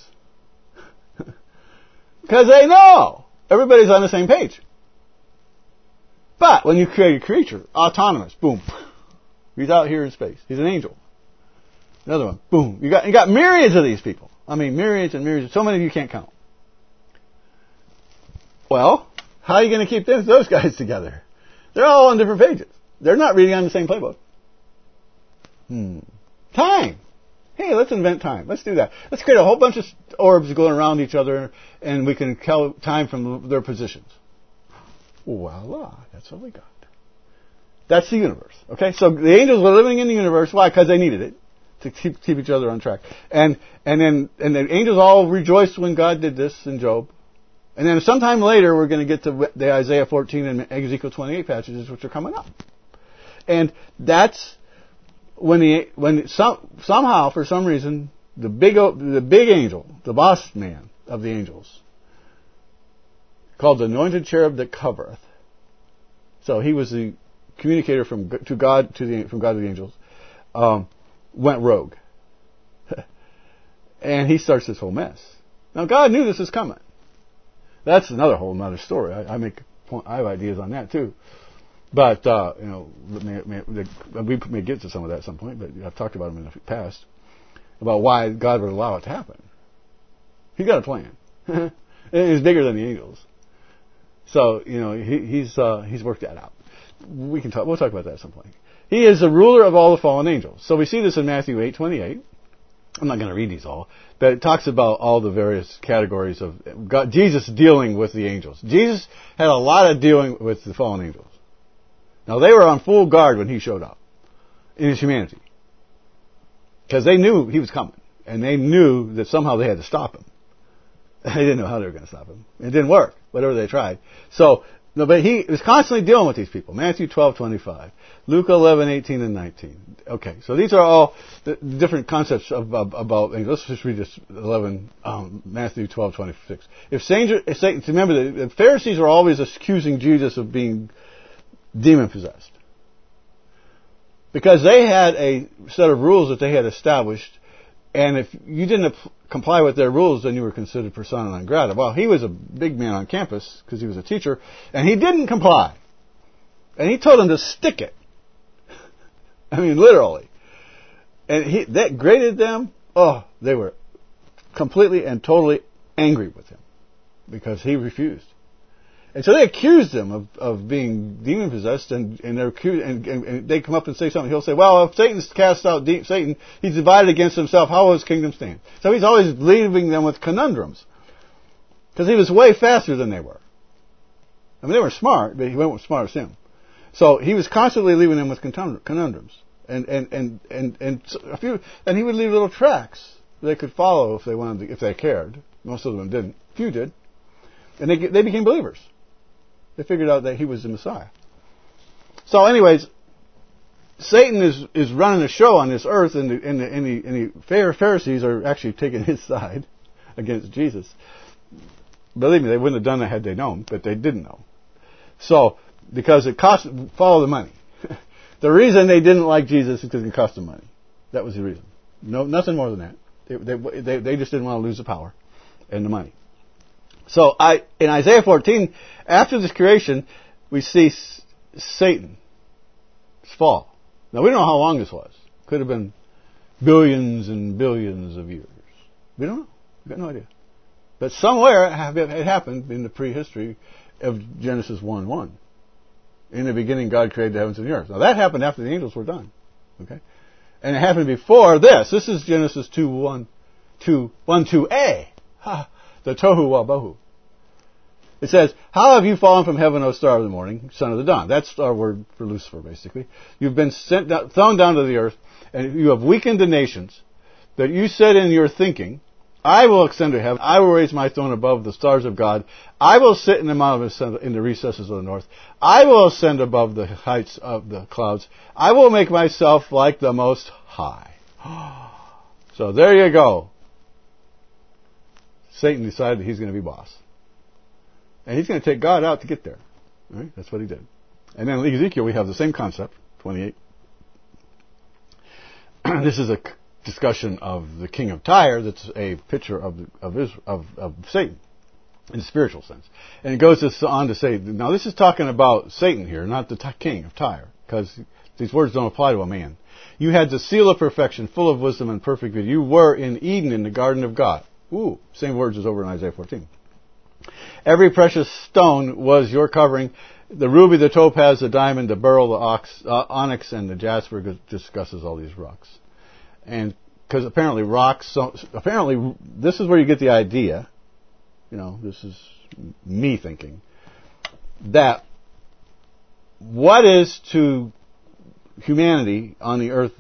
Because they know. Everybody's on the same page. But when you create a creature, autonomous, boom. He's out here in space. He's an angel. Another one, boom. You got myriads of these people. I mean, myriads and myriads. So many you can't count. Well, how are you going to keep those guys together? They're all on different pages. They're not reading on the same playbook. Time. Hey, let's invent time. Let's do that. Let's create a whole bunch of orbs going around each other, and we can tell time from their positions. Voila, that's what we got. That's the universe. Okay, so the angels were living in the universe. Why? Because they needed it to keep each other on track. And the angels all rejoiced when God did this in Job. And then sometime later, we're going to get to the Isaiah 14 and Ezekiel 28 passages, which are coming up. And that's when somehow, for some reason, the big angel, the boss man of the angels, called the anointed cherub that covereth. So he was the communicator from God to the angels. Went rogue, and he starts this whole mess. Now God knew this was coming. That's another story. I have ideas on that too, but we may get to some of that at some point. But I've talked about them in the past about why God would allow it to happen. He got a plan. It's bigger than the angels, so he's worked that out. We'll talk about that at some point. He is the ruler of all the fallen angels. So we see this in Matthew 8:28. I'm not going to read these all, but it talks about all the various categories of God, Jesus dealing with the angels. Jesus had a lot of dealing with the fallen angels. Now they were on full guard when he showed up in his humanity, because they knew he was coming, and they knew that somehow they had to stop him. They didn't know how they were going to stop him. It didn't work, whatever they tried. So, no, but he was constantly dealing with these people. Matthew 12:25, Luke 11:18 and 19. Okay, so these are all the different concepts about. Let's just read this 11, Matthew 12:26. If Satan, remember the Pharisees are always accusing Jesus of being demon possessed, because they had a set of rules that they had established, and if you didn't comply with their rules, then you were considered persona non grata. Well, he was a big man on campus because he was a teacher, and he didn't comply. And he told them to stick it. I mean, literally. And that grated them. Oh, they were completely and totally angry with him because he refused. And so they accused him of being demon possessed, and they're accused, and they come up and say something. He'll say, "Well, if Satan's cast out Satan, he's divided against himself. How will his kingdom stand?" So he's always leaving them with conundrums, because he was way faster than they were. I mean, they were smart, but he wasn't as smart as him. So he was constantly leaving them with conundrums, and he would leave little tracks they could follow if they wanted, if they cared. Most of them didn't. Few did, and they became believers. They figured out that he was the Messiah. So, anyways, Satan is running a show on this earth, and the Pharisees are actually taking his side against Jesus. Believe me, they wouldn't have done that had they known, but they didn't know. So, because it cost, follow the money. The reason they didn't like Jesus is because it cost them money. That was the reason. No, nothing more than that. They just didn't want to lose the power and the money. So in Isaiah 14, after this creation, we see Satan's fall. Now we don't know how long this was. Could have been billions and billions of years. We don't know. We've got no idea. But somewhere it happened in the prehistory of Genesis 1:1. In the beginning, God created the heavens and the earth. Now that happened after the angels were done. Okay, and it happened before this. This is Genesis 2:1-2a. The tohu wa bohu. It says, "How have you fallen from heaven, O star of the morning, son of the dawn?" That's our word for Lucifer, basically. You've been thrown down to the earth, and you have weakened the nations. That you said in your thinking, "I will ascend to heaven. I will raise my throne above the stars of God. I will sit in the recesses of the north. I will ascend above the heights of the clouds. I will make myself like the Most High." So there you go. Satan decided he's going to be boss. And he's going to take God out to get there. Right? That's what he did. And then in Ezekiel, we have the same concept, 28. This is a discussion of the king of Tyre. That's a picture of Satan in the spiritual sense. And it goes on to say, now this is talking about Satan here, not the king of Tyre, because these words don't apply to a man. "You had the seal of perfection, full of wisdom and perfect beauty. You were in Eden in the garden of God." Ooh, same words as over in Isaiah 14. "Every precious stone was your covering. The ruby, the topaz, the diamond, the beryl, the onyx, and the jasper." Discusses all these rocks. And because apparently rocks, apparently this is where you get the idea, this is me thinking, that what is to humanity on the earth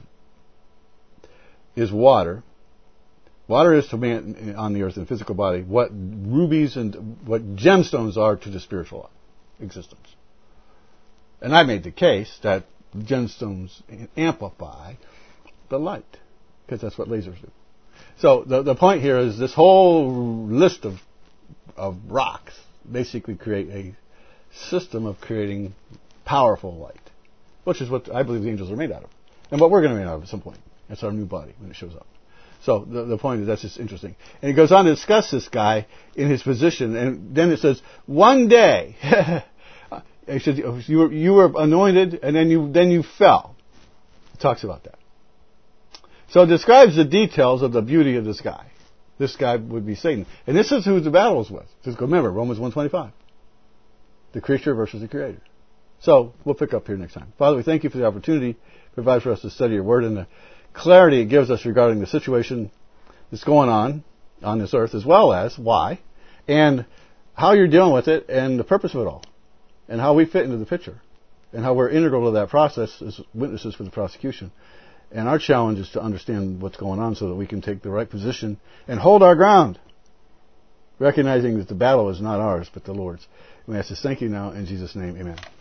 is water. Water is to man on the earth in physical body what rubies and what gemstones are to the spiritual existence. And I made the case that gemstones amplify the light, because that's what lasers do. So the point here is this whole list of rocks basically create a system of creating powerful light, which is what I believe the angels are made out of, and what we're going to be made out of at some point. That's our new body when it shows up. So the point is that's just interesting. And he goes on to discuss this guy in his position, and then it says, one day, he said, you were anointed, and then you fell. It talks about that. So it describes the details of the beauty of this guy. This guy would be Satan. And this is who the battle is with. Just remember, Romans 1:25. The creature versus the creator. So we'll pick up here next time. Father, we thank you for the opportunity to provide for us to study your word and the clarity it gives us regarding the situation that's going on this earth, as well as why, and how you're dealing with it, and the purpose of it all, and how we fit into the picture, and how we're integral to that process as witnesses for the prosecution. And our challenge is to understand what's going on so that we can take the right position and hold our ground, recognizing that the battle is not ours, but the Lord's. And we ask this thank you now in Jesus' name, amen.